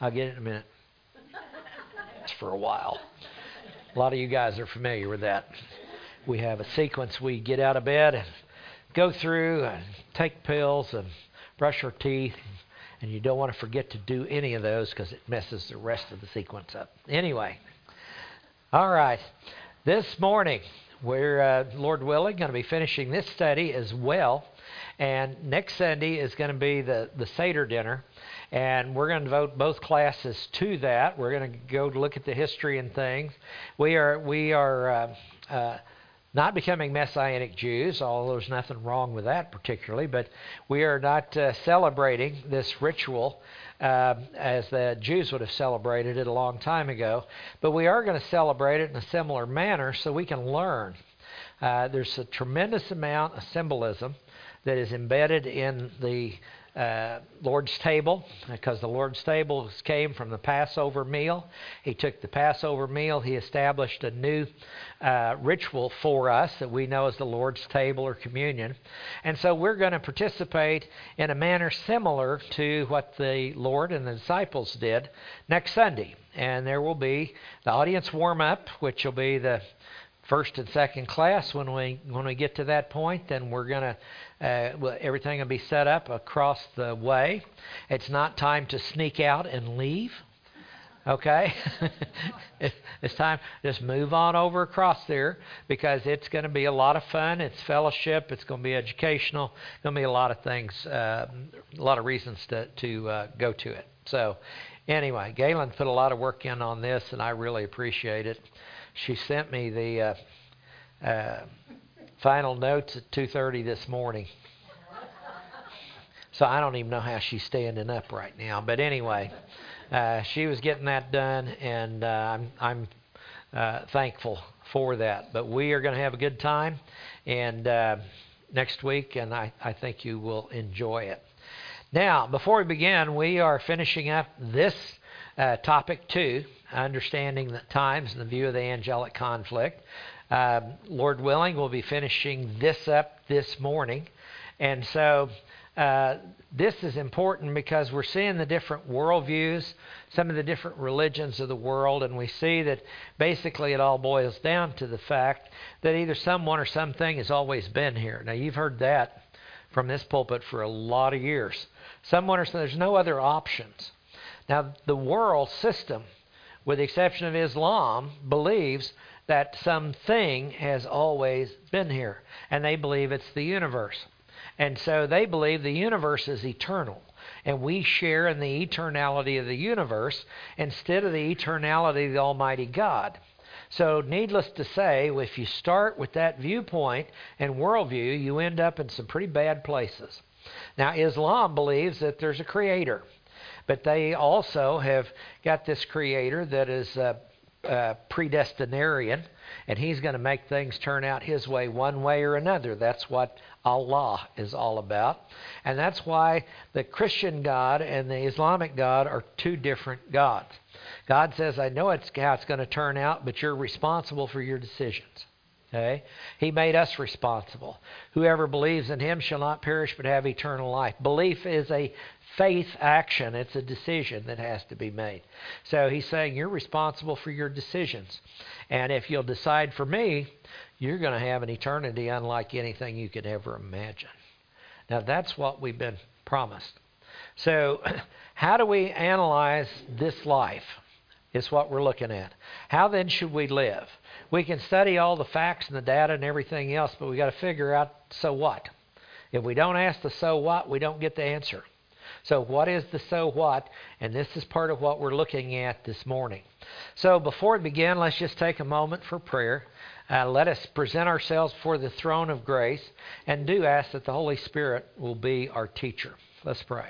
I'll get it in a minute. It's for a while. A lot of you guys are familiar with that. We have a sequence. We get out of bed and go through and take pills and brush our teeth. And you don't want to forget to do any of those because it messes the rest of the sequence up. Anyway, all right. This morning, we're, Lord willing, going to be finishing this study as well. And next Sunday is going to be the Seder dinner. And we're going to devote both classes to that. We're going to go look at the history and things. We are not becoming Messianic Jews, although there's nothing wrong with that particularly, but we are not celebrating this ritual as the Jews would have celebrated it a long time ago, but we are going to celebrate it in a similar manner so we can learn. There's a tremendous amount of symbolism that is embedded in the Lord's table, because the Lord's table came from the Passover meal. He took the Passover meal, he established a new ritual for us that we know as the Lord's table or communion. And so we're going to participate in a manner similar to what the Lord and the disciples did next Sunday. And there will be the audience warm-up, which will be the first and second class. When we get to that point, then we're going to everything will be set up across the way. It's not time to sneak out and leave. Okay? It's time. Just move on over across there because it's going to be a lot of fun. It's fellowship. It's going to be educational. Going to be a lot of things, a lot of reasons to go to it. So anyway, Galen put a lot of work in on this, and I really appreciate it. She sent me the final notes at 2:30 this morning. So I don't even know how she's standing up right now. But anyway, she was getting that done, and I'm thankful for that. But we are going to have a good time and next week, and I think you will enjoy it. Now, before we begin, we are finishing up this topic 2, understanding the times and the view of the angelic conflict. Lord willing, we'll be finishing this up this morning. And so this is important because we're seeing the different worldviews, some of the different religions of the world, and we see that basically it all boils down to the fact that either someone or something has always been here. Now, you've heard that from this pulpit for a lot of years. Someone or something, there's no other options. Now, the world system, with the exception of Islam, believes that something has always been here, and they believe it's the universe. And so they believe the universe is eternal, and we share in the eternality of the universe instead of the eternality of the Almighty God. So needless to say, if you start with that viewpoint and worldview, you end up in some pretty bad places. Now, Islam believes that there's a creator, but they also have got this creator that is predestinarian, and he's going to make things turn out his way one way or another. That's what Allah is all about. And that's why the Christian God and the Islamic God are two different gods. God says, I know it's how it's going to turn out, but you're responsible for your decisions. Okay? He made us responsible. Whoever believes in him shall not perish but have eternal life. Belief is a faith action. It's a decision that has to be made. So he's saying you're responsible for your decisions. And if you'll decide for me, you're going to have an eternity unlike anything you could ever imagine. Now that's what we've been promised. So how do we analyze this life is what we're looking at. How then should we live? We can study all the facts and the data and everything else, but we got to figure out so what. If we don't ask the so what, we don't get the answer. So what is the so what? And this is part of what we're looking at this morning. So before we begin, let's just take a moment for prayer. Let us present ourselves before the throne of grace and do ask that the Holy Spirit will be our teacher. Let's pray.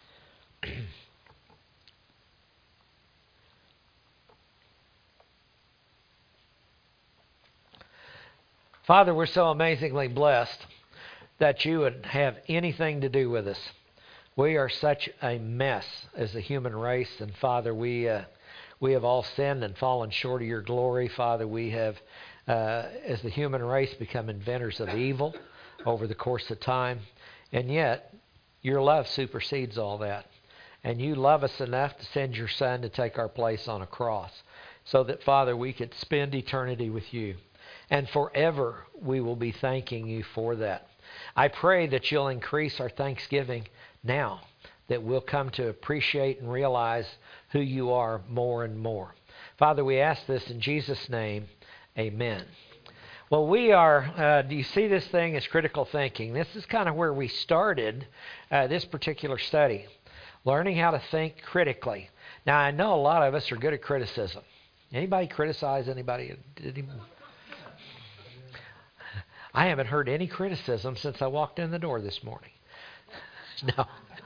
Father, we're so amazingly blessed that you would have anything to do with us. We are such a mess as a human race, and Father, we have all sinned and fallen short of your glory. Father, we have, as the human race, become inventors of evil over the course of time, and yet your love supersedes all that. And you love us enough to send your Son to take our place on a cross so that, Father, we could spend eternity with you. And forever we will be thanking you for that. I pray that you'll increase our thanksgiving now, that we'll come to appreciate and realize who you are more and more. Father, we ask this in Jesus' name. Amen. Well, we are, do you see this thing as critical thinking? This is kind of where we started this particular study, learning how to think critically. Now, I know a lot of us are good at criticism. Anybody criticize anybody? I haven't heard any criticism since I walked in the door this morning. No.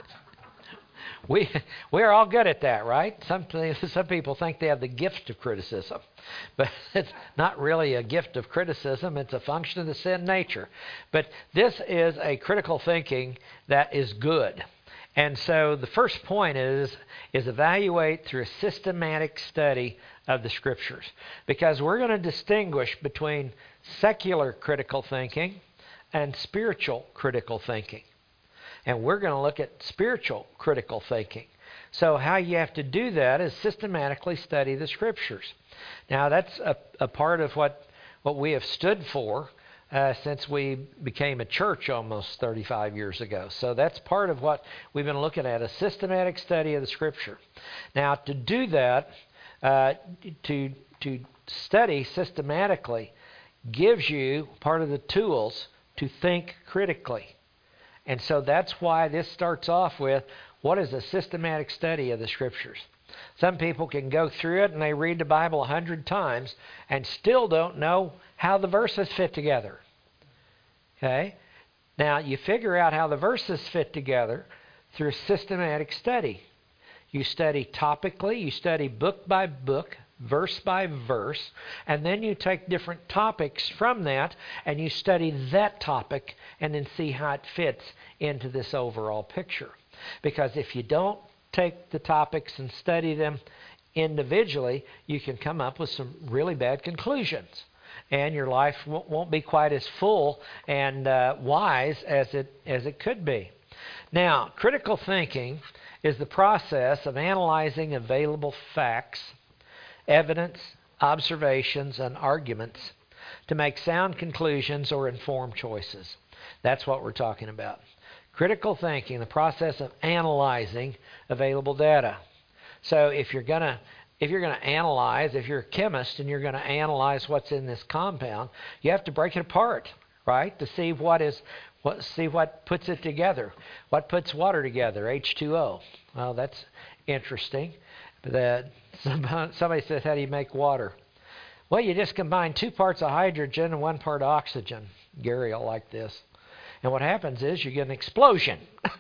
We're all good at that, right? Some people think they have the gift of criticism. But it's not really a gift of criticism. It's a function of the sin nature. But this is a critical thinking that is good. And so the first point is evaluate through a systematic study of the Scriptures. Because we're going to distinguish between secular critical thinking and spiritual critical thinking. And we're going to look at spiritual critical thinking. So how you have to do that is systematically study the Scriptures. Now that's a part of what we have stood for since we became a church almost 35 years ago. So that's part of what we've been looking at, a systematic study of the Scripture. Now to do that, to study systematically gives you part of the tools to think critically. And so that's why this starts off with, what is a systematic study of the Scriptures? Some people can go through it and they read the Bible 100 times and still don't know how the verses fit together. Okay? Now, you figure out how the verses fit together through systematic study. You study topically, you study book by book, verse by verse, and then you take different topics from that and you study that topic and then see how it fits into this overall picture. Because if you don't take the topics and study them individually, you can come up with some really bad conclusions. And your life won't be quite as full and wise as it could be. Now, critical thinking is the process of analyzing available facts, evidence, observations, and arguments to make sound conclusions or informed choices. That's what we're talking about. Critical thinking, the process of analyzing available data. So if you're going to analyze, if you're a chemist and you're going to analyze what's in this compound, you have to break it apart, right? To see what puts it together. What puts water together? H2O. Well, that's interesting. That somebody says, how do you make water? Well, you just combine 2 parts of hydrogen and 1 part of oxygen. Gary will like this. And what happens is you get an explosion.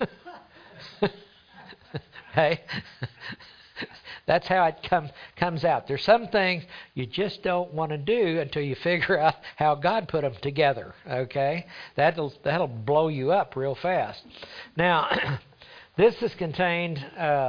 Hey, that's how it comes out. There's some things you just don't want to do until you figure out how God put them together. Okay, that'll blow you up real fast. Now, this is contained.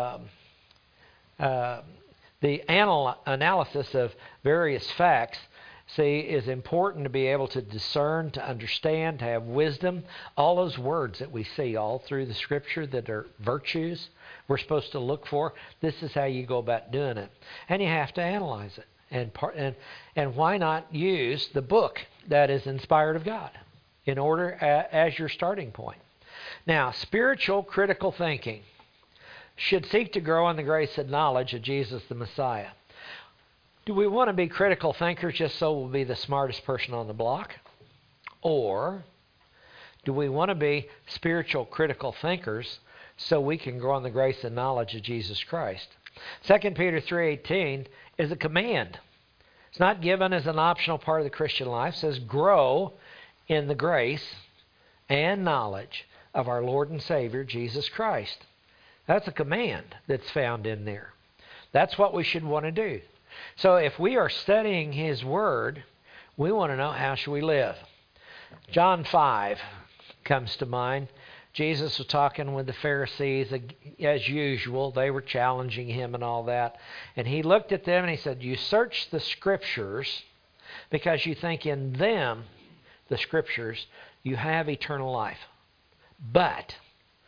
The analysis of various facts, is important to be able to discern, to understand, to have wisdom. All those words that we see all through the Scripture that are virtues we're supposed to look for, this is how you go about doing it. And you have to analyze it. And why not use the book that is inspired of God in order as your starting point? Now, spiritual critical thinking should seek to grow in the grace and knowledge of Jesus the Messiah. Do we want to be critical thinkers just so we'll be the smartest person on the block? Or do we want to be spiritual critical thinkers so we can grow in the grace and knowledge of Jesus Christ? 2 Peter 3:18 is a command. It's not given as an optional part of the Christian life. It says grow in the grace and knowledge of our Lord and Savior, Jesus Christ. That's a command that's found in there. That's what we should want to do. So if we are studying His Word, we want to know how should we live. John 5 comes to mind. Jesus was talking with the Pharisees as usual. They were challenging Him and all that. And He looked at them and He said, you search the Scriptures because you think in them, the Scriptures, you have eternal life. But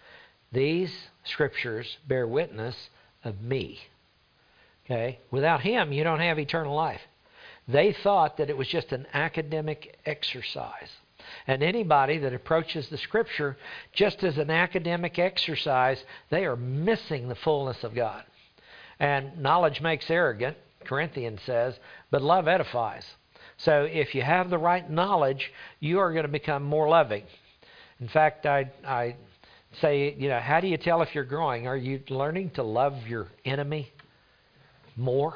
These Scriptures bear witness of me. Okay? Without Him, you don't have eternal life. They thought that it was just an academic exercise. And anybody that approaches the Scripture just as an academic exercise, they are missing the fullness of God. And knowledge makes arrogant, Corinthians says, but love edifies. So if you have the right knowledge, you are going to become more loving. In fact, I say, how do you tell if you're growing? Are you learning to love your enemy more?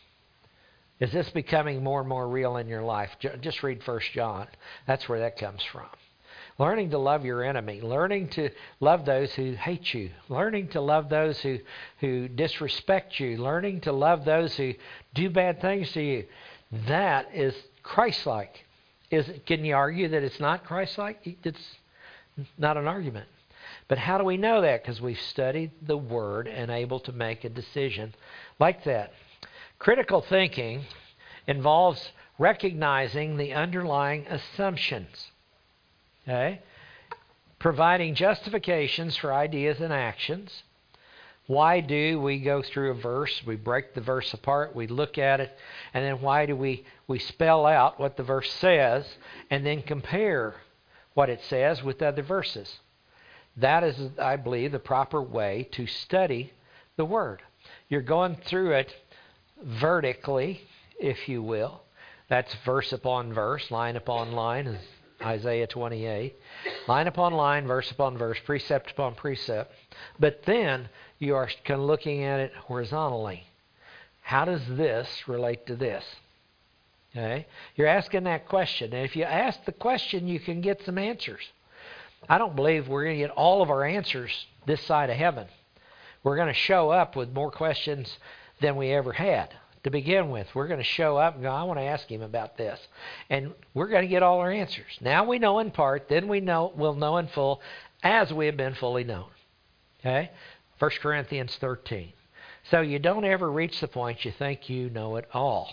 Is this becoming more and more real in your life? Just read 1 John. That's where that comes from. Learning to love your enemy. Learning to love those who hate you. Learning to love those who disrespect you. Learning to love those who do bad things to you. That is Christ-like. Can you argue that it's not Christ-like? It's not an argument. But how do we know that? Because we've studied the Word and able to make a decision like that. Critical thinking involves recognizing the underlying assumptions, okay? Providing justifications for ideas and actions. Why do we go through a verse? We break the verse apart, we look at it, and then why do we spell out what the verse says and then compare what it says with other verses? That is, I believe, the proper way to study the Word. You're going through it vertically, if you will. That's verse upon verse, line upon line, as Isaiah 28. Line upon line, verse upon verse, precept upon precept. But then you are kind of looking at it horizontally. How does this relate to this? Okay? You're asking that question. And if you ask the question, you can get some answers. I don't believe we're going to get all of our answers this side of heaven. We're going to show up with more questions than we ever had to begin with. We're going to show up and go, I want to ask him about this. And we're going to get all our answers. Now we know in part, then we'll know in full as we have been fully known. Okay? 1 Corinthians 13. So you don't ever reach the point you think you know it all.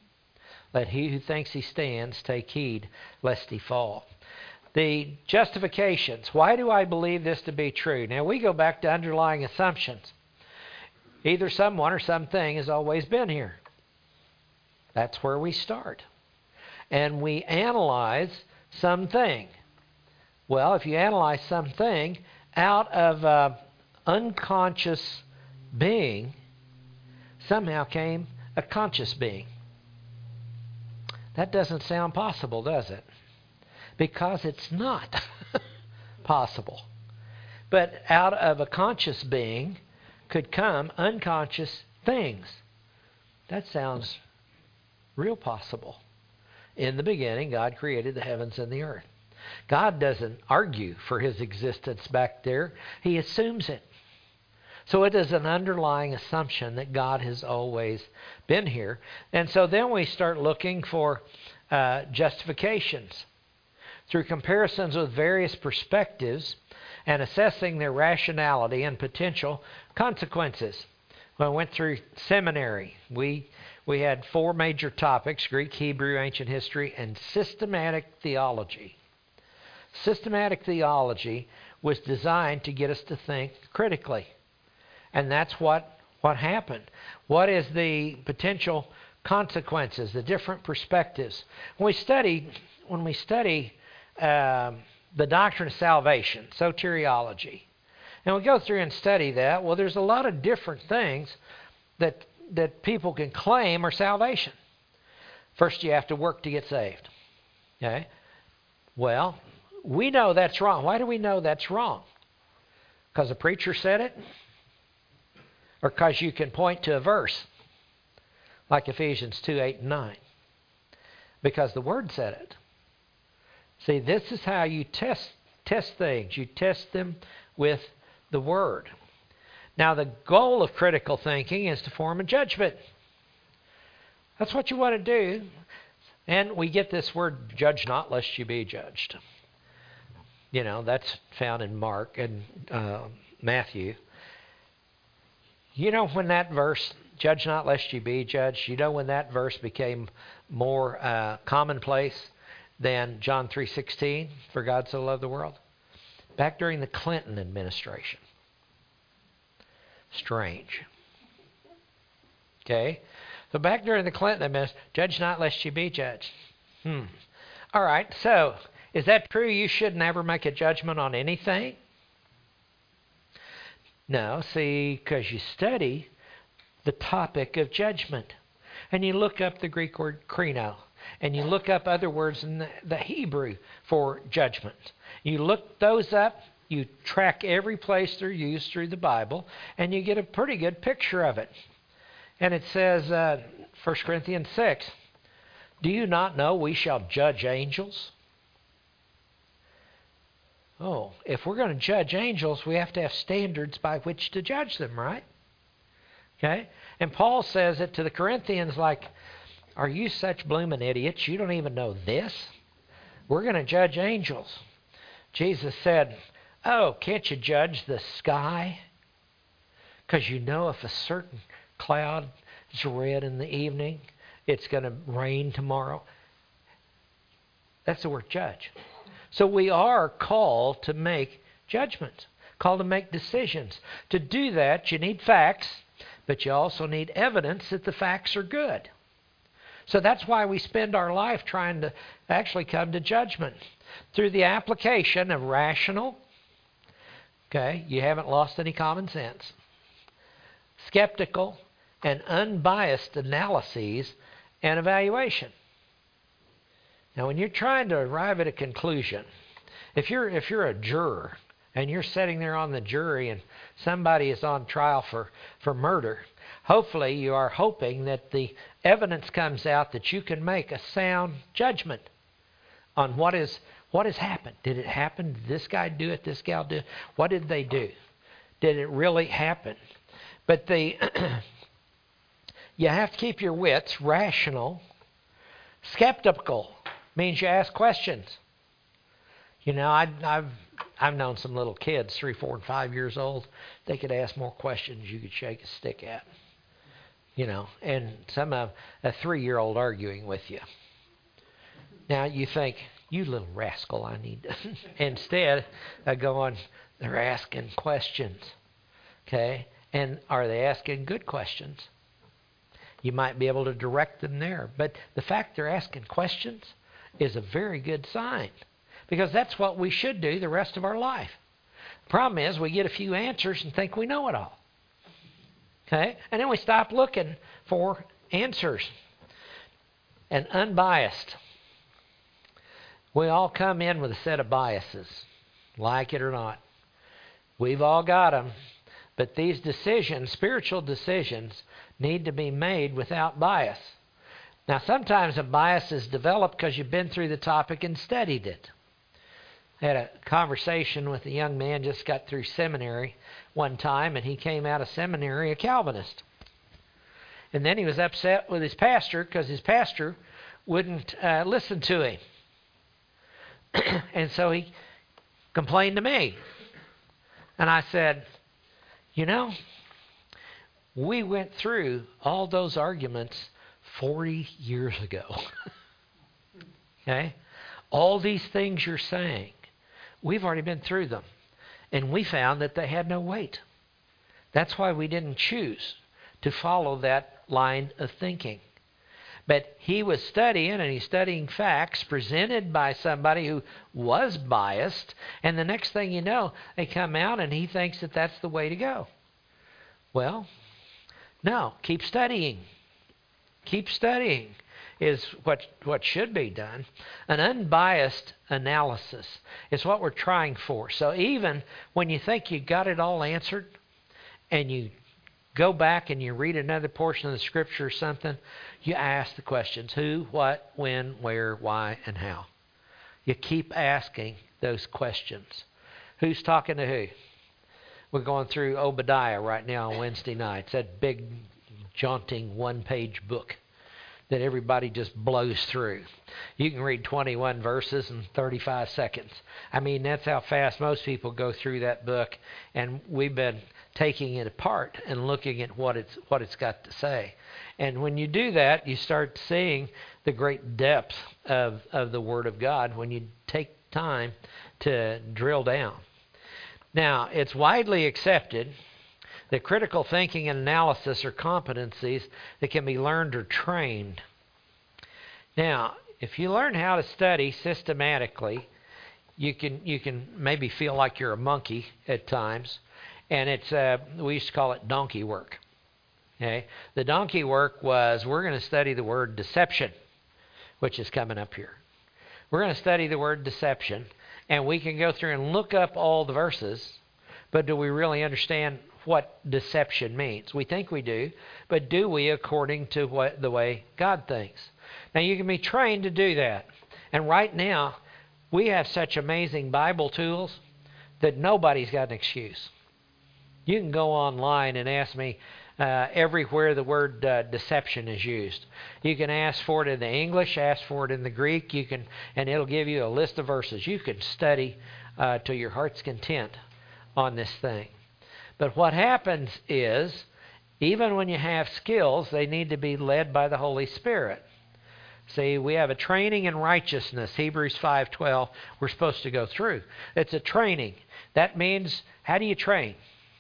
Let he who thinks he stands take heed lest he fall. The justifications. Why do I believe this to be true? Now we go back to underlying assumptions. Either someone or something has always been here. That's where we start. And we analyze something. Well, if you analyze something out of unconscious being, somehow came a conscious being. That doesn't sound possible, does it? Because it's not possible. But out of a conscious being could come unconscious things. That sounds real possible. In the beginning, God created the heavens and the earth. God doesn't argue for His existence back there. He assumes it. So it is an underlying assumption that God has always been here. And so then we start looking for justifications. Through comparisons with various perspectives and assessing their rationality and potential consequences. When I went through seminary, we had 4 major topics: Greek, Hebrew, ancient history, and systematic theology. Systematic theology was designed to get us to think critically. And that's what happened. What is the potential consequences, the different perspectives? When we study the doctrine of salvation, soteriology, and we go through and study that, well, there's a lot of different things that people can claim are salvation. First, you have to work to get saved. Okay? Well, we know that's wrong. Why do we know that's wrong? Because a preacher said it? Or because you can point to a verse like Ephesians 2, 8, and 9? Because the Word said it. See, this is how you test things. You test them with the Word. Now, the goal of critical thinking is to form a judgment. That's what you want to do. And we get this word, judge not lest you be judged. You know, that's found in Mark and Matthew. You know when that verse, judge not lest you be judged, you know when that verse became more commonplace than John 3:16, for God so loved the world? Back during the Clinton administration. strange. Okay? So back during the Clinton administration, judge not lest you be judged. All right, so is that true? You should never make a judgment on anything? No, see, because you study the topic of judgment. And you look up the Greek word krino. And you look up other words in the Hebrew for judgment. You look those up. You track every place they're used through the Bible. And you get a pretty good picture of it. And it says, 1 Corinthians 6, do you not know we shall judge angels? Oh, if we're going to judge angels, we have to have standards by which to judge them, right? Okay? And Paul says it to the Corinthians like, are you such blooming idiots? You don't even know this? We're going to judge angels. Jesus said, oh, can't you judge the sky? Because you know if a certain cloud is red in the evening, it's going to rain tomorrow. That's the word judge. So we are called to make judgments, called to make decisions. To do that, you need facts, but you also need evidence that the facts are good. So that's why we spend our life trying to actually come to judgment through the application of rational, okay, you haven't lost any common sense, skeptical, and unbiased analyses and evaluation. Now, when you're trying to arrive at a conclusion, if you're a juror and you're sitting there on the jury and somebody is on trial for murder, hopefully you are hoping that the evidence comes out that you can make a sound judgment on what has happened. Did it happen? Did this guy do it? This gal do it? What did they do? Did it really happen? But you have to keep your wits rational. Skeptical means you ask questions. You know, I've known some little kids, 3, 4, and 5 years old. They could ask more questions you could shake a stick at. You know, and some of a 3-year-old arguing with you. Now you think, you little rascal, I need to. Instead of going, they're asking questions. Okay? And are they asking good questions? You might be able to direct them there. But the fact they're asking questions is a very good sign. Because that's what we should do the rest of our life. The problem is we get a few answers and think we know it all. Okay? And then we stop looking for answers. And unbiased. We all come in with a set of biases, like it or not. We've all got them. But these decisions, spiritual decisions, need to be made without bias. Now, sometimes a bias is developed because you've been through the topic and studied it. I had a conversation with a young man just got through seminary one time, and he came out of seminary a Calvinist. And then he was upset with his pastor because his pastor wouldn't listen to him. And so he complained to me. And I said, you know, we went through all those arguments 40 years ago. Okay? All these things you're saying, we've already been through them. And we found that they had no weight. That's why we didn't choose to follow that line of thinking. But he was studying, and he's studying facts presented by somebody who was biased. And the next thing you know, they come out and he thinks that that's the way to go. Well, no, keep studying. Keep studying is what should be done. An unbiased analysis is what we're trying for. So even when you think you got it all answered and you go back and you read another portion of the Scripture or something, you ask the questions: who, what, when, where, why, and how. You keep asking those questions. Who's talking to who? We're going through Obadiah right now on Wednesday nights, that big, jaunting, one-page book that everybody just blows through. You can read 21 verses in 35 seconds. I mean, that's how fast most people go through that book, and we've been taking it apart and looking at what it's got to say. And when you do that, you start seeing the great depth of the Word of God when you take time to drill down. Now, it's widely accepted that critical thinking and analysis are competencies that can be learned or trained. Now, if you learn how to study systematically, you can maybe feel like you're a monkey at times, and it's we used to call it donkey work. Okay, the donkey work was we're going to study the word deception, which is coming up here. We're going to study the word deception, and we can go through and look up all the verses, but do we really understand what deception means? We think we do, but do we according to the way God thinks? Now, you can be trained to do that. And right now, we have such amazing Bible tools that nobody's got an excuse. You can go online and ask me everywhere the word deception is used. You can ask for it in the English, ask for it in the Greek, and it'll give you a list of verses. You can study to your heart's content on this thing. But what happens is, even when you have skills, they need to be led by the Holy Spirit. See, we have a training in righteousness, Hebrews 5:12, we're supposed to go through. It's a training. That means, how do you train?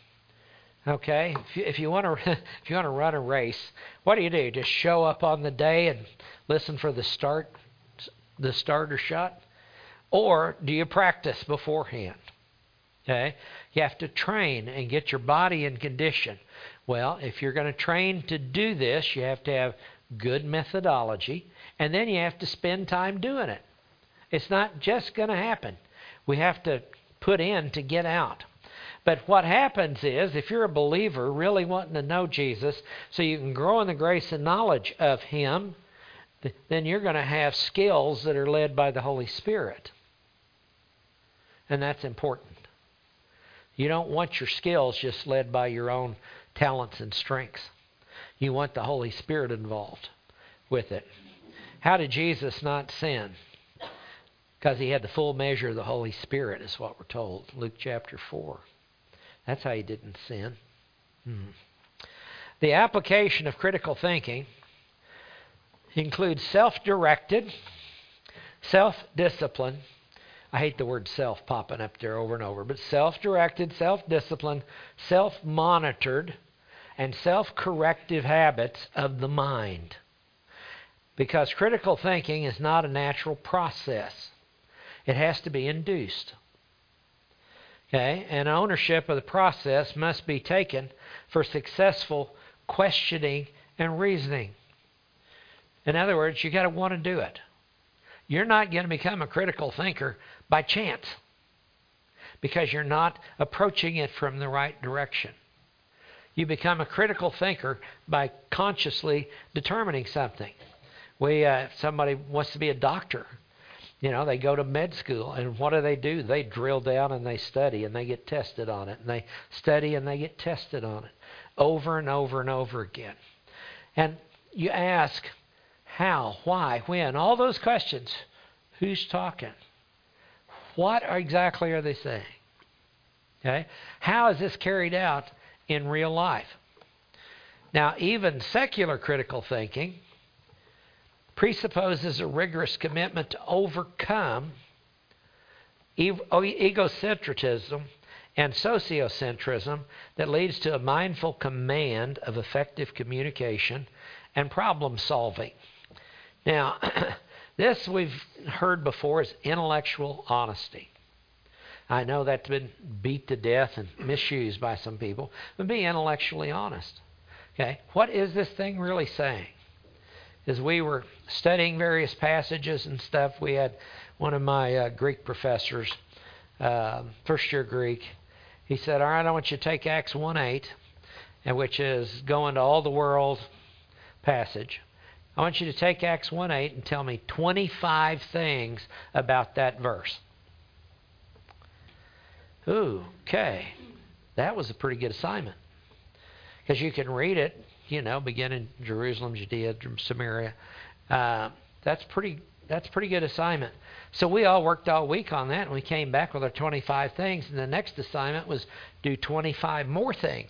Okay, if you want to run a race, what do? Just show up on the day and listen for the starter shot? Or do you practice beforehand? Okay, you have to train and get your body in condition. Well, if you're going to train to do this, you have to have good methodology, and then you have to spend time doing it. It's not just going to happen. We have to put in to get out. But what happens is, if you're a believer really wanting to know Jesus so you can grow in the grace and knowledge of Him, then you're going to have skills that are led by the Holy Spirit. And that's important. You don't want your skills just led by your own talents and strengths. You want the Holy Spirit involved with it. How did Jesus not sin? Because He had the full measure of the Holy Spirit, is what we're told. Luke chapter 4. That's how He didn't sin. The application of critical thinking includes self-directed, self-discipline. I hate the word self popping up there over and over, but self-directed, self-disciplined, self-monitored, and self-corrective habits of the mind. Because critical thinking is not a natural process. It has to be induced. Okay? And ownership of the process must be taken for successful questioning and reasoning. In other words, you've got to want to do it. You're not going to become a critical thinker by chance because you're not approaching it from the right direction. You become a critical thinker by consciously determining something. Somebody wants to be a doctor. They go to med school, and what do? They drill down and they study and they get tested on it. And they study and they get tested on it over and over and over again. And you ask, how, why, when, all those questions. Who's talking? What exactly are they saying? Okay? How is this carried out in real life? Now, even secular critical thinking presupposes a rigorous commitment to overcome egocentrism and sociocentrism that leads to a mindful command of effective communication and problem solving. Now, this we've heard before is intellectual honesty. I know that's been beat to death and misused by some people, but be intellectually honest. Okay, what is this thing really saying? As we were studying various passages and stuff, we had one of my Greek professors, first year Greek, he said, all right, I want you to take Acts 1:8, which is go into all the world passage. I want you to take Acts 1:8 and tell me 25 things about that verse. Ooh, okay. That was a pretty good assignment. Because you can read it, beginning Jerusalem, Judea, Samaria. That's pretty good assignment. So we all worked all week on that, and we came back with our 25 things, and the next assignment was do 25 more things.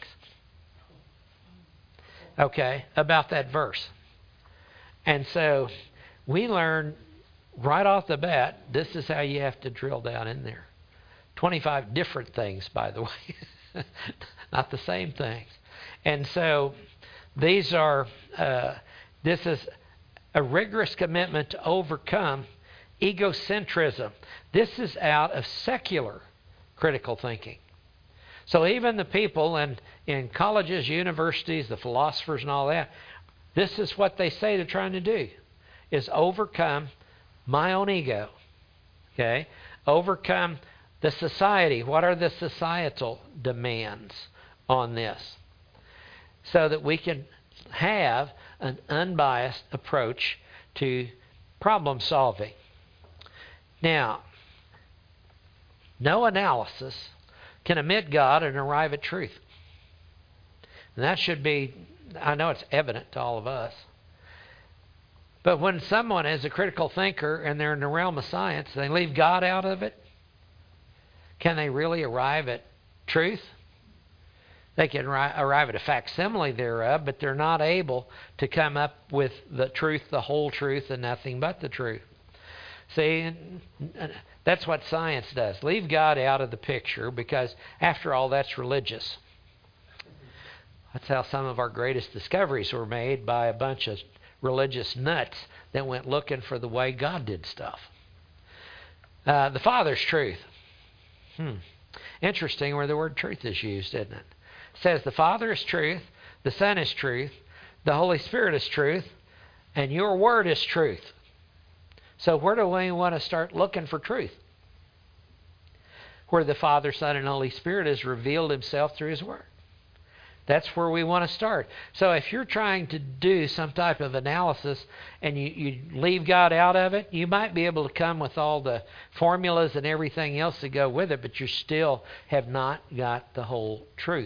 Okay, about that verse. And so we learned right off the bat, this is how you have to drill down in there. 25 different things, by the way. Not the same things. And so this is a rigorous commitment to overcome egocentrism. This is out of secular critical thinking. So even the people in colleges, universities, the philosophers and all that, this is what they say they're trying to do, is overcome my own ego. Okay? Overcome the society. What are the societal demands on this? So that we can have an unbiased approach to problem solving. Now, no analysis can omit God and arrive at truth. And that should be, I know it's evident to all of us. But when someone is a critical thinker and they're in the realm of science, they leave God out of it, can they really arrive at truth? They can arrive at a facsimile thereof, but they're not able to come up with the truth, the whole truth, and nothing but the truth. See, that's what science does. Leave God out of the picture because, after all, that's religious. That's how some of our greatest discoveries were made, by a bunch of religious nuts that went looking for the way God did stuff. The Father's truth. Interesting where the word truth is used, isn't it? It says the Father is truth, the Son is truth, the Holy Spirit is truth, and your word is truth. So where do we want to start looking for truth? Where the Father, Son, and Holy Spirit has revealed Himself through His Word. That's where we want to start. So if you're trying to do some type of analysis and you leave God out of it, you might be able to come with all the formulas and everything else that go with it, but you still have not got the whole truth.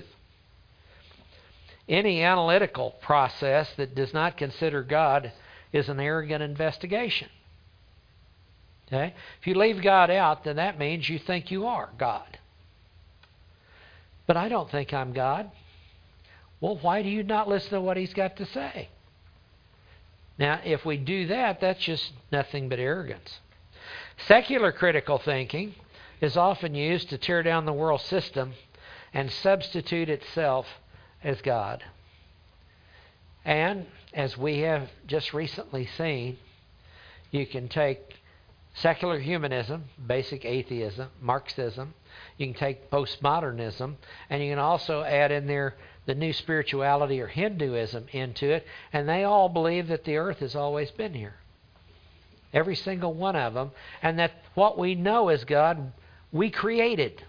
Any analytical process that does not consider God is an arrogant investigation. Okay? If you leave God out, then that means you think you are God. But I don't think I'm God. Well, why do you not listen to what He's got to say? Now, if we do that, that's just nothing but arrogance. Secular critical thinking is often used to tear down the world system and substitute itself as God. And as we have just recently seen, you can take secular humanism, basic atheism, Marxism. You can take postmodernism, and you can also add in there the new spirituality or Hinduism into it, and they all believe that the earth has always been here. Every single one of them, and that what we know as God, we created.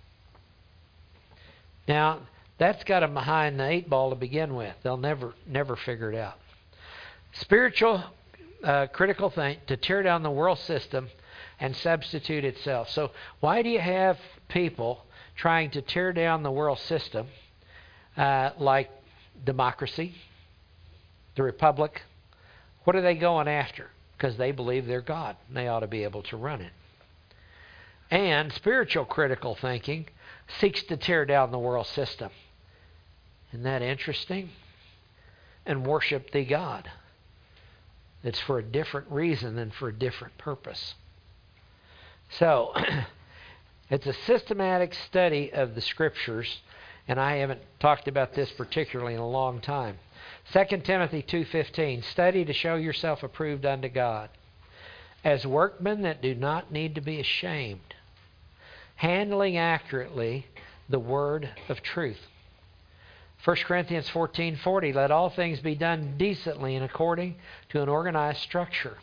Now, that's got them behind the 8 ball to begin with. They'll never figure it out. Spiritual critical thing to tear down the world system and substitute itself. So why do you have people trying to tear down the world system like democracy, the republic? What are they going after? Because they believe they're God and they ought to be able to run it. And spiritual critical thinking seeks to tear down the world system. Isn't that interesting? And worship the God. It's for a different reason and for a different purpose. So, it's a systematic study of the Scriptures, and I haven't talked about this particularly in a long time. 2 Timothy 2:15, study to show yourself approved unto God, as workmen that do not need to be ashamed, handling accurately the word of truth. 1 Corinthians 14:40, let all things be done decently and according to an organized structure.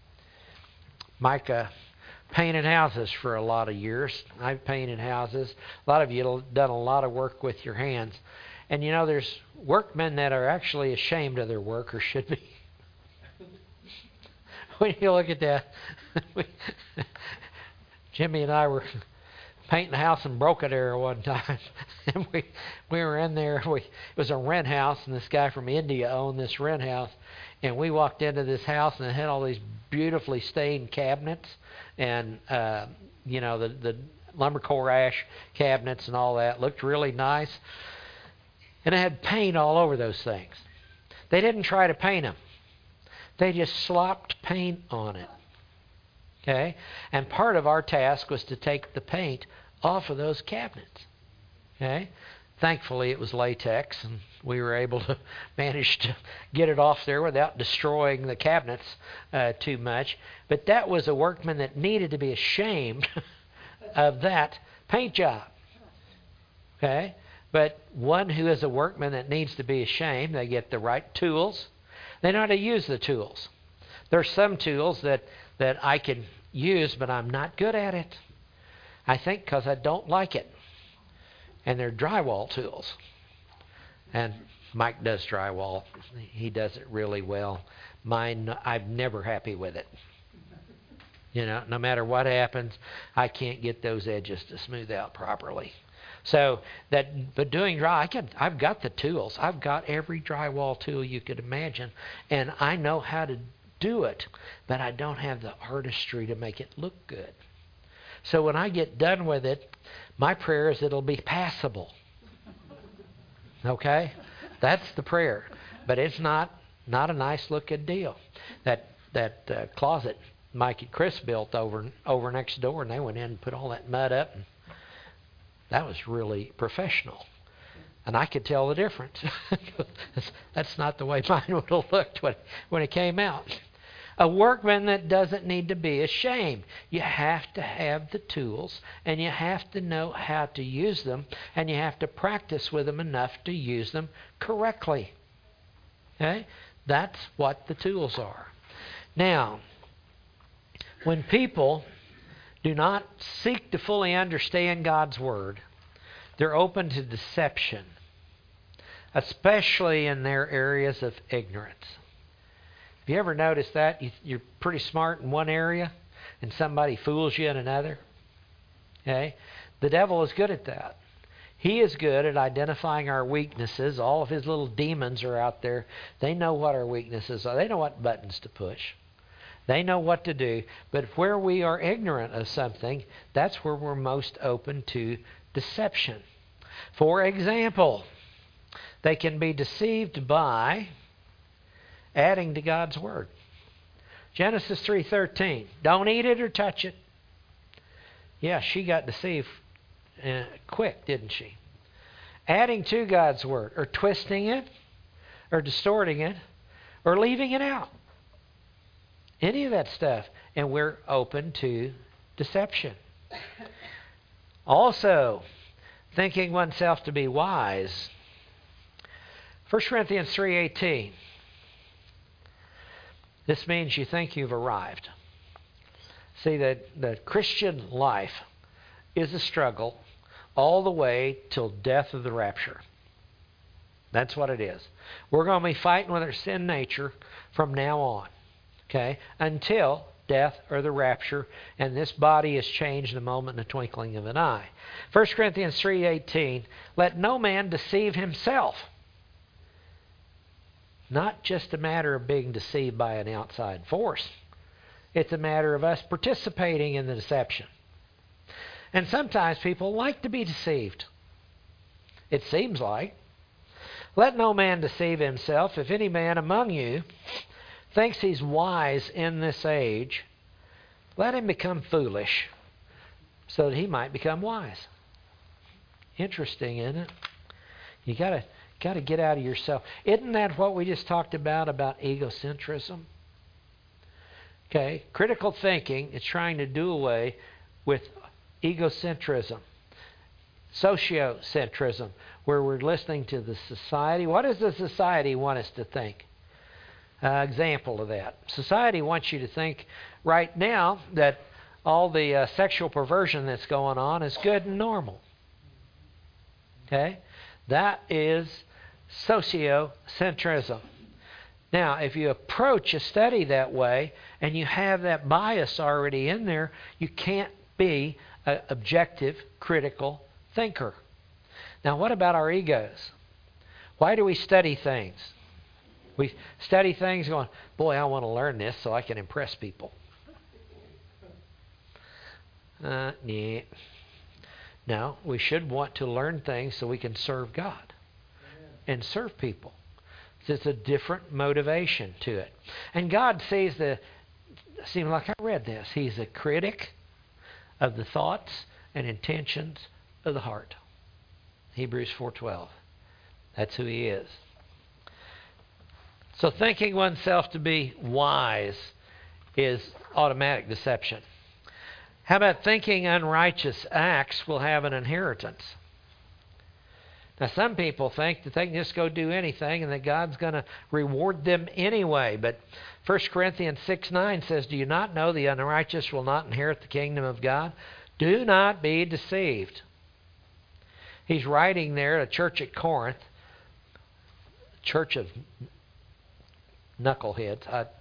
Micah painted houses for a lot of years. I've painted houses. A lot of you have done a lot of work with your hands. And you know, there's workmen that are actually ashamed of their work, or should be. When you look at that, Jimmy and I were painting a house in Broken Arrow one time. And we were in there. It was a rent house, and this guy from India owned this rent house. And we walked into this house, and it had all these beautifully stained cabinets, and the lumber core ash cabinets and all that. Looked really nice. And it had paint all over those things. They didn't try to paint them. They just slopped paint on it. Okay? And part of our task was to take the paint off of those cabinets. Okay? Thankfully, it was latex, and we were able to manage to get it off there without destroying the cabinets too much. But that was a workman that needed to be ashamed of that paint job. Okay? But one who is a workman that needs to be ashamed, they get the right tools. They know how to use the tools. There's some tools that I can use, but I'm not good at it. I think because I don't like it. And they're drywall tools. And Mike does drywall. He does it really well. Mine, I'm never happy with it. You know, no matter what happens, I can't get those edges to smooth out properly. So but doing I've got the tools. I've got every drywall tool you could imagine, and I know how to do it, but I don't have the artistry to make it look good. So when I get done with it, my prayer is it'll be passable. Okay? That's the prayer. But it's not a nice looking deal. That closet Mike and Chris built over next door, and they went in and put all that mud up, and that was really professional. And I could tell the difference. That's not the way mine would have looked when it came out. A workman that doesn't need to be ashamed. You have to have the tools, and you have to know how to use them, and you have to practice with them enough to use them correctly. Okay? That's what the tools are. Now, when people do not seek to fully understand God's Word, they're open to deception, especially in their areas of ignorance. Have you ever noticed that? You're pretty smart in one area and somebody fools you in another? Okay? The devil is good at that. He is good at identifying our weaknesses. All of his little demons are out there. They know what our weaknesses are. They know what buttons to push. They know what to do. But where we are ignorant of something, that's where we're most open to deception. For example, they can be deceived by adding to God's Word. Genesis 3:13. Don't eat it or touch it. Yeah, she got deceived quick, didn't she? Adding to God's Word, or twisting it, or distorting it, or leaving it out. Any of that stuff. And we're open to deception. Also, thinking oneself to be wise. 1 Corinthians 3:18. This means you think you've arrived. See, the Christian life is a struggle all the way till death of the rapture. That's what it is. We're going to be fighting with our sin nature from now on, okay, until death or the rapture, and this body is changed in a moment, in the twinkling of an eye. 1 Corinthians 3:18, let no man deceive himself. Not just a matter of being deceived by an outside force. It's a matter of us participating in the deception. And sometimes people like to be deceived. It seems like. Let no man deceive himself. If any man among you thinks he's wise in this age, let him become foolish so that he might become wise. Interesting, isn't it? You got to get out of yourself. Isn't that what we just talked about egocentrism? Okay, critical thinking is trying to do away with egocentrism, sociocentrism, where we're listening to the society. What does the society want us to think? Example of that. Society wants you to think right now that all the sexual perversion that's going on is good and normal. Okay? That is sociocentrism. Now, if you approach a study that way and you have that bias already in there, you can't be an objective, critical thinker. Now, what about our egos? Why do we study things? We study things going, boy, I want to learn this so I can impress people. Nah. No, we should want to learn things so we can serve God and serve people. It's a different motivation to it. And God seems like I read this. He's a critic of the thoughts and intentions of the heart. Hebrews 4:12. That's who He is. So thinking oneself to be wise is automatic deception. How about thinking unrighteous acts will have an inheritance? Now, some people think that they can just go do anything and that God's going to reward them anyway. But 1 Corinthians 6:9 says, do you not know the unrighteous will not inherit the kingdom of God? Do not be deceived. He's writing there at a church at Corinth, church of knuckleheads.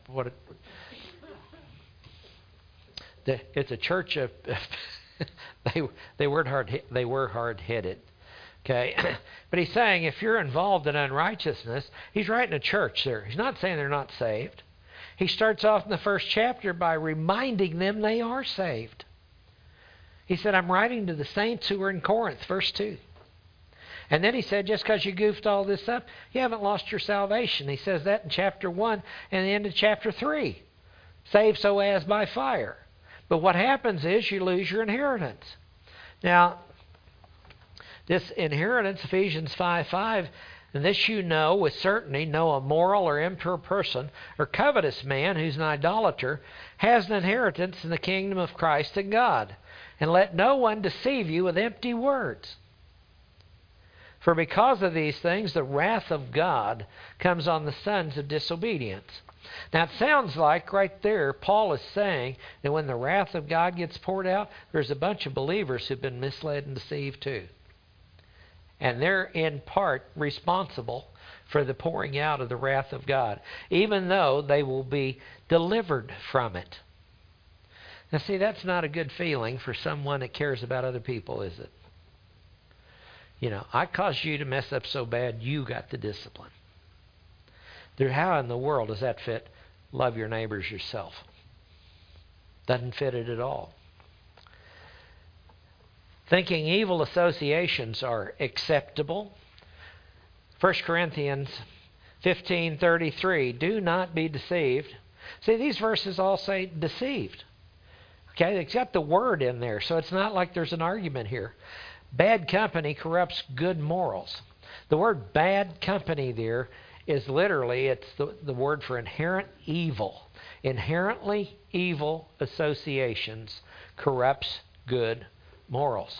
It's a church of they were hard-headed. Okay, but he's saying if you're involved in unrighteousness, he's writing a church there. He's not saying they're not saved. He starts off in the first chapter by reminding them they are saved. He said, I'm writing to the saints who are in Corinth, verse 2. And then he said, just because you goofed all this up, you haven't lost your salvation. He says that in chapter 1 and the end of chapter 3. Saved so as by fire. But what happens is you lose your inheritance. Now, this inheritance, Ephesians 5:5, and this you know with certainty, no immoral or impure person or covetous man who's an idolater has an inheritance in the kingdom of Christ and God. And let no one deceive you with empty words. For because of these things, the wrath of God comes on the sons of disobedience. Now it sounds like right there, Paul is saying that when the wrath of God gets poured out, there's a bunch of believers who've been misled and deceived too. And they're in part responsible for the pouring out of the wrath of God, even though they will be delivered from it. Now see, that's not a good feeling for someone that cares about other people, is it? You know, I caused you to mess up so bad, you got the discipline. How in the world does that fit? Love your neighbors yourself. Doesn't fit it at all. Thinking evil associations are acceptable. 1 Corinthians 15:33, do not be deceived. See, these verses all say deceived. Okay, it's got the word in there, so it's not like there's an argument here. Bad company corrupts good morals. The word bad company there is literally, it's the word for inherent evil. Inherently evil associations corrupts good morals.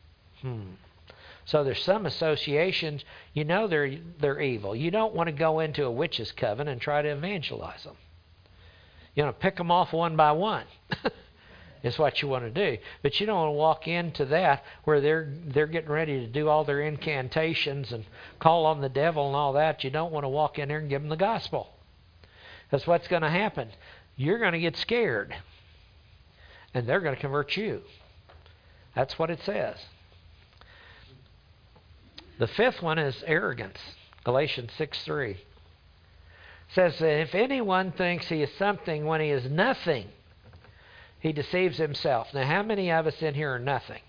So there's some associations, you know they're evil. You don't want to go into a witch's coven and try to evangelize them. You want to pick them off one by one. Is what you want to do. But you don't want to walk into that where they're getting ready to do all their incantations and call on the devil and all that. You don't want to walk in there and give them the gospel. That's what's going to happen. You're going to get scared. And they're going to convert you. That's what it says. The fifth one is arrogance. Galatians 6:3. It says that if anyone thinks he is something when he is nothing, he deceives himself. Now, how many of us in here are nothing?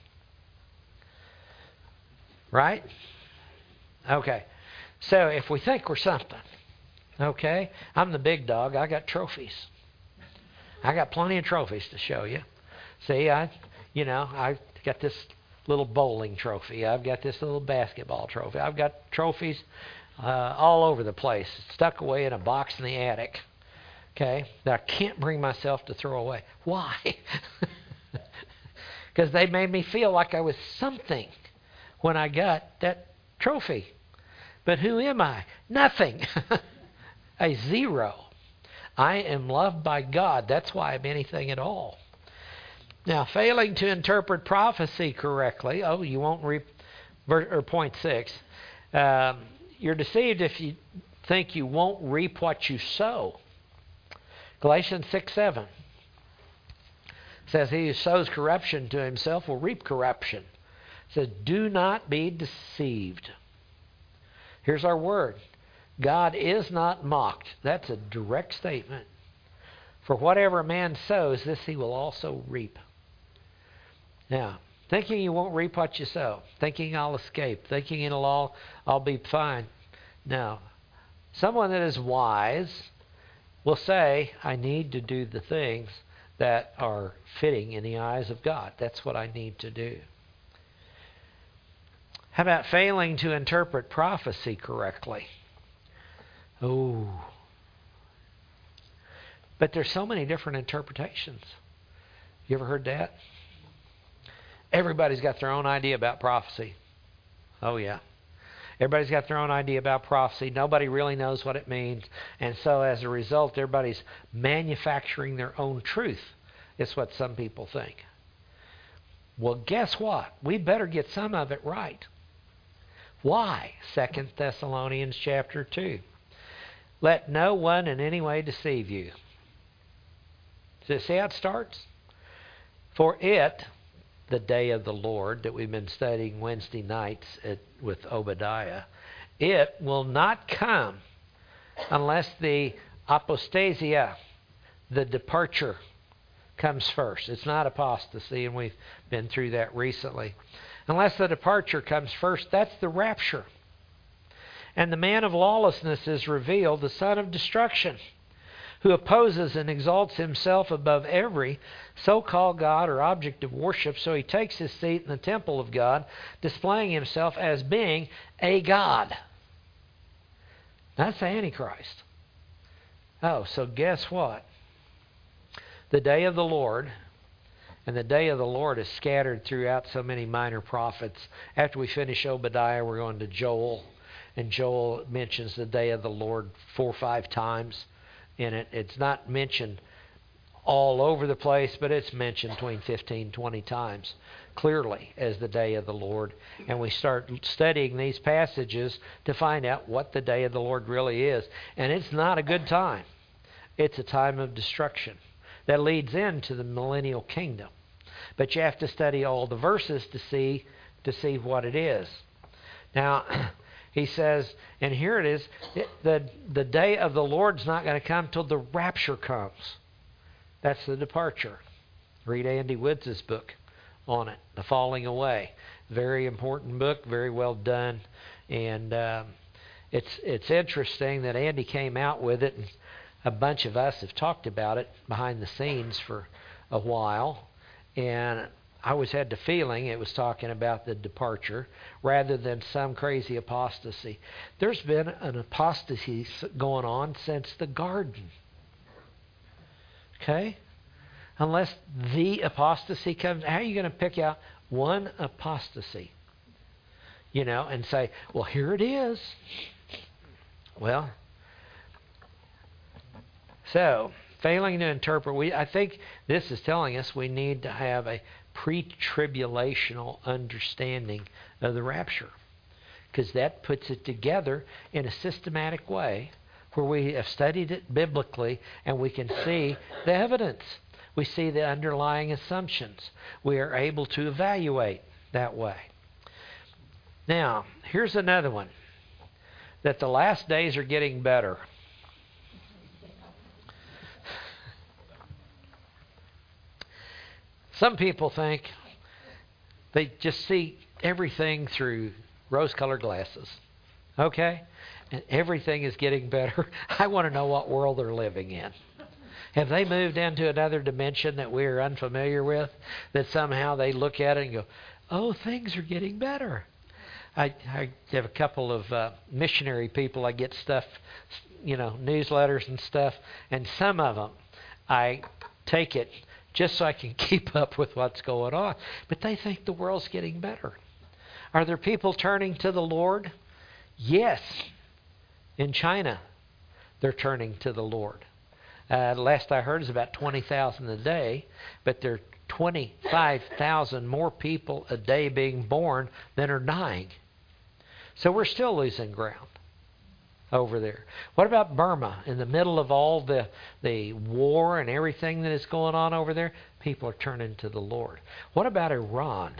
Right? Okay. So, if we think we're something, okay, I'm the big dog. I got trophies. I got plenty of trophies to show you. See, I got this little bowling trophy. I've got this little basketball trophy. I've got trophies all over the place, stuck away in a box in the attic. Okay, that I can't bring myself to throw away. Why? Because they made me feel like I was something when I got that trophy. But who am I? Nothing. A zero. I am loved by God. That's why I'm anything at all. Now, failing to interpret prophecy correctly. Oh, you won't reap. Or point 6. You're deceived if you think you won't reap what you sow. Galatians 6:7 says, he who sows corruption to himself will reap corruption. It says, do not be deceived. Here's our word. God is not mocked. That's a direct statement. For whatever a man sows, this he will also reap. Now, thinking you won't reap what you sow, thinking I'll escape, thinking it'll all be fine. Now, someone that is wise will say, I need to do the things that are fitting in the eyes of God. That's what I need to do. How about failing to interpret prophecy correctly? Oh. But there's so many different interpretations. You ever heard that? Everybody's got their own idea about prophecy. Oh, yeah. Everybody's got their own idea about prophecy. Nobody really knows what it means. And so as a result, everybody's manufacturing their own truth. It's what some people think. Well, guess what? We better get some of it right. Why? 2 Thessalonians chapter 2. Let no one in any way deceive you. So see how it starts? For it, the day of the Lord that we've been studying Wednesday nights with Obadiah, it will not come unless the apostasia, the departure, comes first. It's not apostasy, and we've been through that recently. Unless the departure comes first, that's the rapture. And the man of lawlessness is revealed, the son of destruction, who opposes and exalts himself above every so-called God or object of worship. So he takes his seat in the temple of God, displaying himself as being a God. That's the Antichrist. Oh, so guess what? The day of the Lord, and the day of the Lord is scattered throughout so many minor prophets. After we finish Obadiah, we're going to Joel. And Joel mentions the day of the Lord 4 or 5 times in it. It's not mentioned all over the place, but it's mentioned between 15 20 times clearly as the day of the Lord. And we start studying these passages to find out what the day of the Lord really is. And it's not a good time. It's a time of destruction that leads into the millennial kingdom. But you have to study all the verses to see what it is. Now, he says, and here it is, the day of the Lord's not going to come till the rapture comes. That's the departure. Read Andy Woods' book on it, The Falling Away. Very important book, very well done. And it's interesting that Andy came out with it, and a bunch of us have talked about it behind the scenes for a while. And I always had the feeling it was talking about the departure rather than some crazy apostasy. There's been an apostasy going on since the garden. Okay? Unless the apostasy comes, how are you going to pick out one apostasy? You know, and say, well, here it is. Well, so, failing to interpret, I think this is telling us we need to have a pre-tribulational understanding of the rapture, because that puts it together in a systematic way where we have studied it biblically and we can see the evidence. We see the underlying assumptions. We are able to evaluate that way. Now, here's another one, that the last days are getting better. Some people think they just see everything through rose-colored glasses. Okay? And everything is getting better. I want to know what world they're living in. Have they moved into another dimension that we are unfamiliar with? That somehow they look at it and go, oh, things are getting better. I have a couple of missionary people. I get stuff, newsletters and stuff. And some of them, I take it just so I can keep up with what's going on. But they think the world's getting better. Are there people turning to the Lord? Yes. In China, they're turning to the Lord. Last I heard is about 20,000 a day, but there are 25,000 more people a day being born than are dying. So we're still losing ground over there. What about Burma? In the middle of all the war and everything that is going on over there, people are turning to the Lord. What about Iran?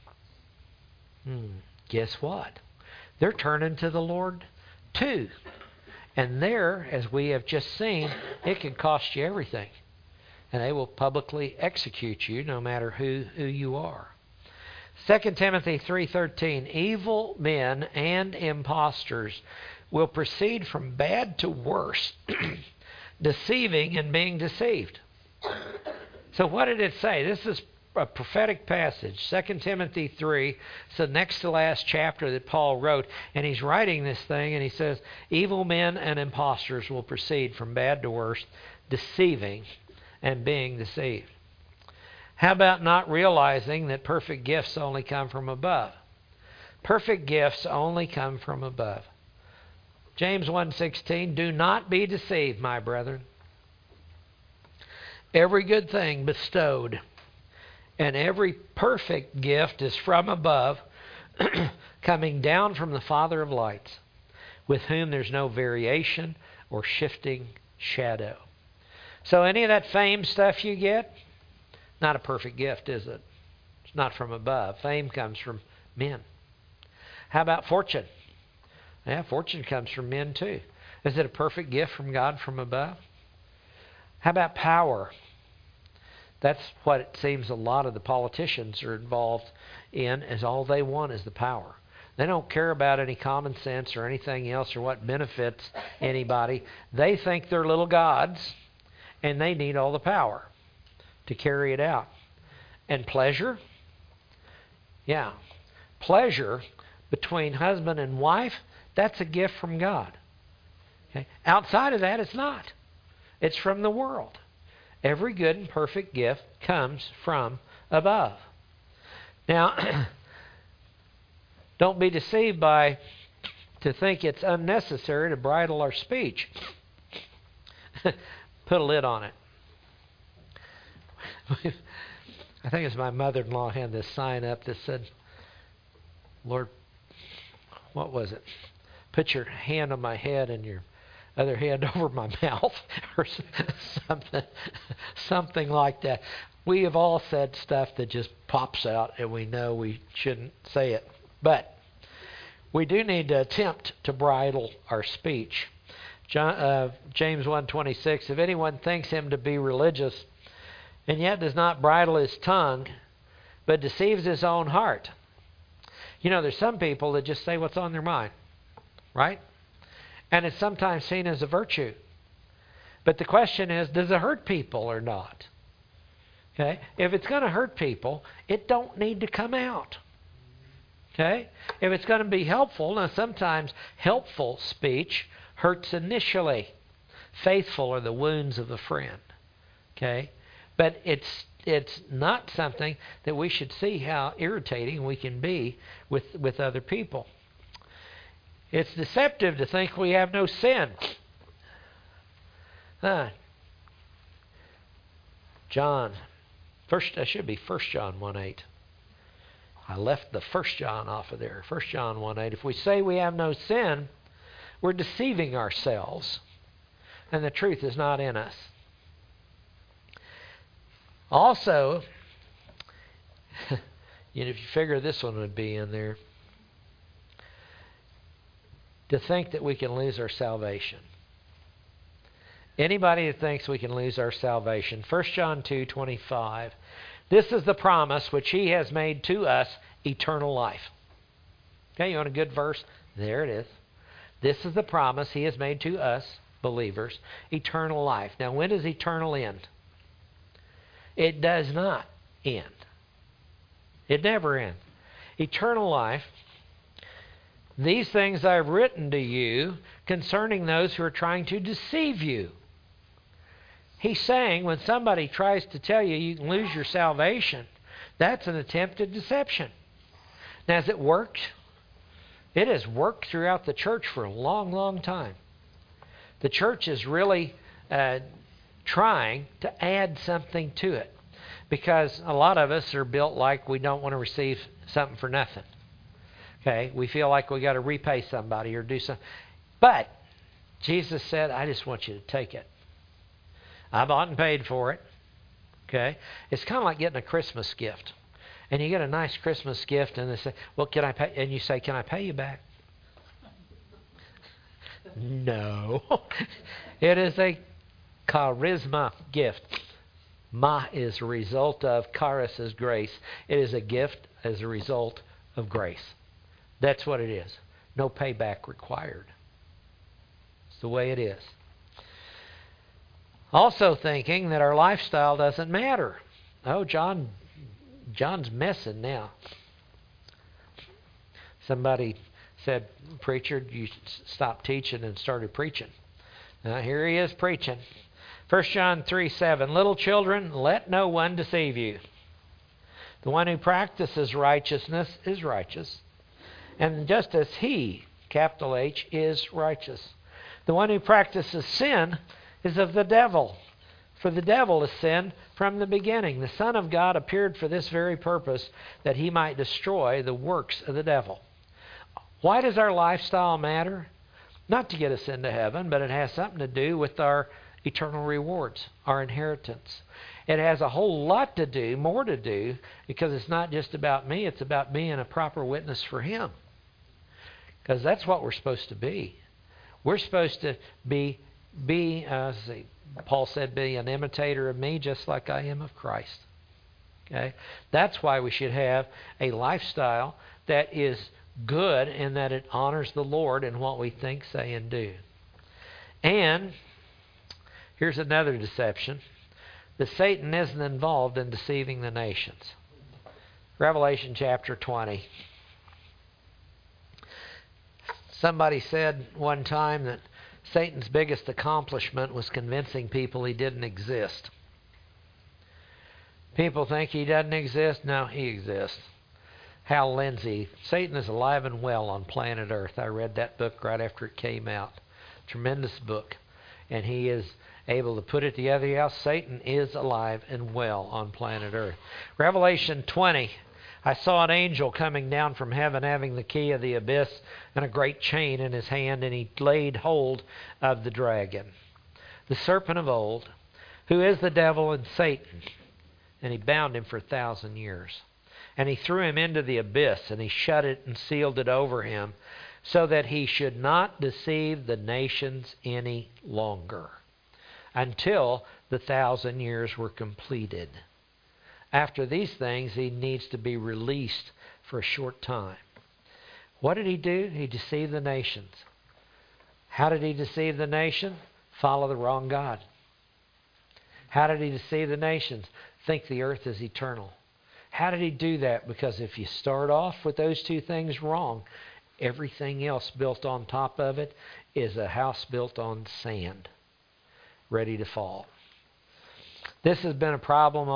Guess what? They're turning to the Lord too. And there, as we have just seen, it can cost you everything. And they will publicly execute you no matter who you are. 2 Timothy 3:13, evil men and impostors will proceed from bad to worse, deceiving and being deceived. So what did it say? This is a prophetic passage. 2 Timothy 3, it's the next to last chapter that Paul wrote. And he's writing this thing, and he says, evil men and impostors will proceed from bad to worse, deceiving and being deceived. How about not realizing that perfect gifts only come from above? Perfect gifts only come from above. James 1:16, do not be deceived, my brethren. Every good thing bestowed and every perfect gift is from above, coming down from the Father of lights, with whom there's no variation or shifting shadow. So any of that fame stuff you get, not a perfect gift, is it? It's not from above. Fame comes from men. How about fortune? Yeah, fortune comes from men too. Is it a perfect gift from God from above? How about power? That's what it seems a lot of the politicians are involved in, is all they want is the power. They don't care about any common sense or anything else or what benefits anybody. They think they're little gods, and they need all the power to carry it out. And pleasure? Yeah. Pleasure between husband and wife, that's a gift from God. Okay? Outside of that, it's not. It's from the world. Every good and perfect gift comes from above. Now, don't be deceived to think it's unnecessary to bridle our speech. Put a lid on it. I think it's my mother-in-law had this sign up that said, Lord, what was it? Put your hand on my head and your other hand over my mouth, or something like that. We have all said stuff that just pops out, and we know we shouldn't say it. But we do need to attempt to bridle our speech. James 1:26, if anyone thinks him to be religious and yet does not bridle his tongue, but deceives his own heart. You know, there's some people that just say what's on their mind, right? And it's sometimes seen as a virtue. But the question is, does it hurt people or not? Okay? If it's going to hurt people, it don't need to come out. Okay? If it's going to be helpful, now sometimes helpful speech hurts initially. Faithful are the wounds of a friend. Okay? But it's not something that we should see how irritating we can be with other people. It's deceptive to think we have no sin. John, that should be 1 John 1:8. I left the 1 John off of there. 1 John 1:8. If we say we have no sin, we're deceiving ourselves, and the truth is not in us. Also, if you figure this one would be in there, to think that we can lose our salvation. Anybody that thinks we can lose our salvation. 1 John 2:25. This is the promise which he has made to us, eternal life. Okay, you want a good verse? There it is. This is the promise he has made to us, believers, eternal life. Now, when does eternal end? It does not end. It never ends. Eternal life. These things I have written to you concerning those who are trying to deceive you. He's saying when somebody tries to tell you you can lose your salvation, that's an attempted deception. Now, has it worked? It has worked throughout the church for a long, long time. The church is really trying to add something to it, because a lot of us are built like we don't want to receive something for nothing. Okay, we feel like we got to repay somebody or do something. But Jesus said, I just want you to take it. I bought and paid for it. Okay, it's kind of like getting a Christmas gift. And you get a nice Christmas gift and they say, well, can I pay? And you say, can I pay you back? No. It is a charisma gift. Ma is a result of, charis is grace. It is a gift as a result of grace. That's what it is. No payback required. It's the way it is. Also thinking that our lifestyle doesn't matter. Oh, John John's messing now. Somebody said, preacher, you stopped teaching and started preaching. Now here he is preaching. 1 John 3:7, little children, let no one deceive you. The one who practices righteousness is righteous. And just as he, capital H, is righteous. The one who practices sin is of the devil. For the devil is sin from the beginning. The Son of God appeared for this very purpose, that he might destroy the works of the devil. Why does our lifestyle matter? Not to get us into heaven, but it has something to do with our eternal rewards, our inheritance. It has a whole lot to do, more to do, because it's not just about me, it's about being a proper witness for Him. Because that's what we're supposed to be. We're supposed to be Paul said, be an imitator of me just like I am of Christ. Okay? That's why we should have a lifestyle that is good and that it honors the Lord in what we think, say, and do. And here's another deception. That Satan isn't involved in deceiving the nations. Revelation chapter 20. Somebody said one time that Satan's biggest accomplishment was convincing people he didn't exist. People think he doesn't exist. No, he exists. Hal Lindsey, Satan is alive and well on planet Earth. I read that book right after it came out. Tremendous book. And he is able to put it together. Yes, Satan is alive and well on planet Earth. Revelation 20. I saw an angel coming down from heaven having the key of the abyss and a great chain in his hand, and he laid hold of the dragon, the serpent of old, who is the devil and Satan, and he bound him for 1,000 years. And he threw him into the abyss, and he shut it and sealed it over him, so that he should not deceive the nations any longer, until the 1,000 years were completed. After these things, he needs to be released for a short time. What did he do? He deceived the nations. How did he deceive the nation? Follow the wrong God. How did he deceive the nations? Think the earth is eternal. How did he do that? Because if you start off with those two things wrong, everything else built on top of it is a house built on sand, ready to fall. This has been a problem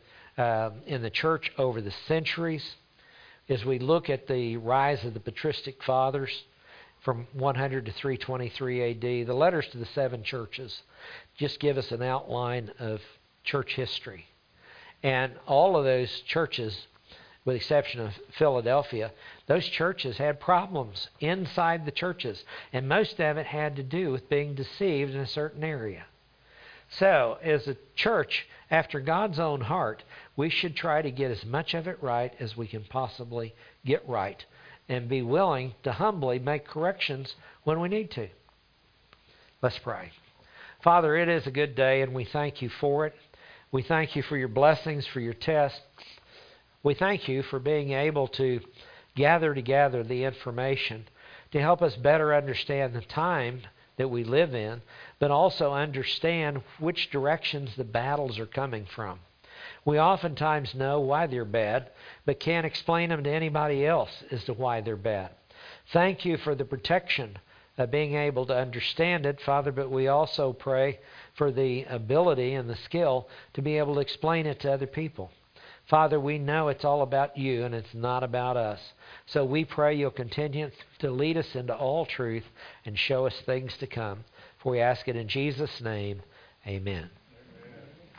in the church over the centuries. As we look at the rise of the patristic fathers from 100 to 323 AD, the letters to the 7 churches just give us an outline of church history. And all of those churches, with the exception of Philadelphia, those churches had problems inside the churches. And most of it had to do with being deceived in a certain area. So, as a church after God's own heart, we should try to get as much of it right as we can possibly get right, and be willing to humbly make corrections when we need to. Let's pray. Father, it is a good day, and we thank you for it. We thank you for your blessings, for your tests. We thank you for being able to gather together the information to help us better understand the time that we live in, but also understand which directions the battles are coming from. We oftentimes know why they're bad, but can't explain them to anybody else as to why they're bad. Thank you for the protection of being able to understand it, Father, but we also pray for the ability and the skill to be able to explain it to other people. Father, we know it's all about you and it's not about us. So we pray you'll continue to lead us into all truth and show us things to come. For we ask it in Jesus' name, amen.